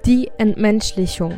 Die Entmenschlichung.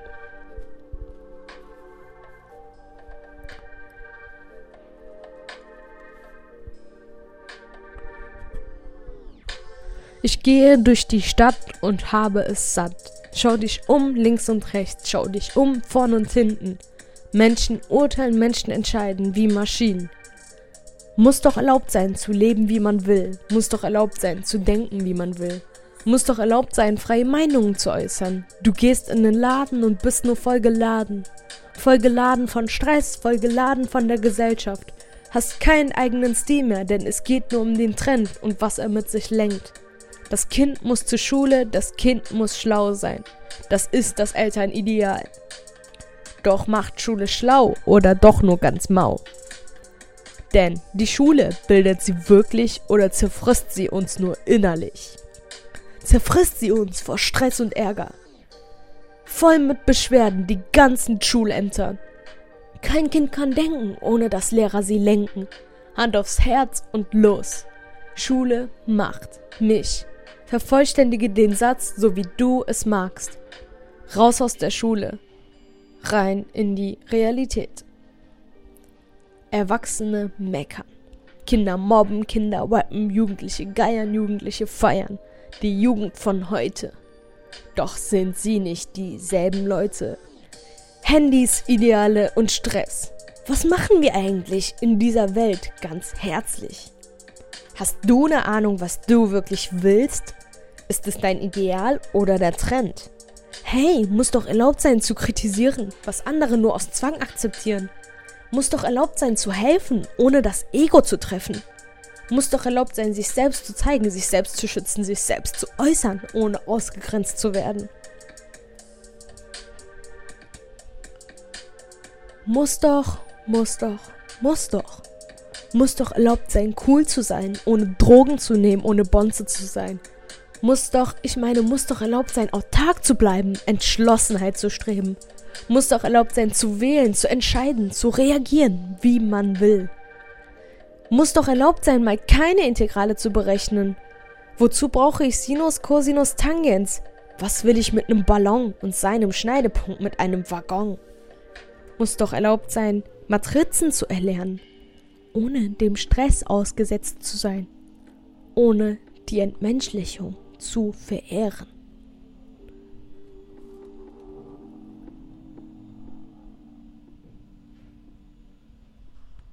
Ich gehe durch die Stadt und habe es satt. Schau dich um, links und rechts, schau dich um, vorn und hinten. Menschen urteilen, Menschen entscheiden, wie Maschinen. Muss doch erlaubt sein, zu leben, wie man will. Muss doch erlaubt sein, zu denken, wie man will. Muss doch erlaubt sein, freie Meinungen zu äußern. Du gehst in den Laden und bist nur voll geladen. Voll geladen von Stress, voll geladen von der Gesellschaft. Hast keinen eigenen Stil mehr, denn es geht nur um den Trend und was er mit sich lenkt. Das Kind muss zur Schule, das Kind muss schlau sein. Das ist das Elternideal. Doch macht Schule schlau oder doch nur ganz mau? Denn die Schule bildet sie wirklich oder zerfrisst sie uns nur innerlich? Zerfrisst sie uns vor Stress und Ärger. Voll mit Beschwerden die ganzen Schulämter. Kein Kind kann denken, ohne dass Lehrer sie lenken. Hand aufs Herz und los. Schule macht mich. Vervollständige den Satz, so wie du es magst. Raus aus der Schule. Rein in die Realität. Erwachsene meckern. Kinder mobben, Kinder rappen, Jugendliche geiern, Jugendliche feiern. Die Jugend von heute. Doch sind sie nicht dieselben Leute. Handys, Ideale und Stress. Was machen wir eigentlich in dieser Welt ganz herzlich? Hast du eine Ahnung, was du wirklich willst? Ist es dein Ideal oder der Trend? Hey, muss doch erlaubt sein zu kritisieren, was andere nur aus Zwang akzeptieren. Muss doch erlaubt sein zu helfen, ohne das Ego zu treffen. Muss doch erlaubt sein, sich selbst zu zeigen, sich selbst zu schützen, sich selbst zu äußern, ohne ausgegrenzt zu werden. Muss doch erlaubt sein, cool zu sein, ohne Drogen zu nehmen, ohne Bonze zu sein. Muss doch erlaubt sein, autark zu bleiben, Entschlossenheit zu streben. Muss doch erlaubt sein, zu wählen, zu entscheiden, zu reagieren, wie man will. Muss doch erlaubt sein, mal keine Integrale zu berechnen. Wozu brauche ich Sinus, Cosinus, Tangens? Was will ich mit einem Ballon und seinem Schneidepunkt mit einem Waggon? Muss doch erlaubt sein, Matrizen zu erlernen, ohne dem Stress ausgesetzt zu sein, ohne die Entmenschlichung zu verehren.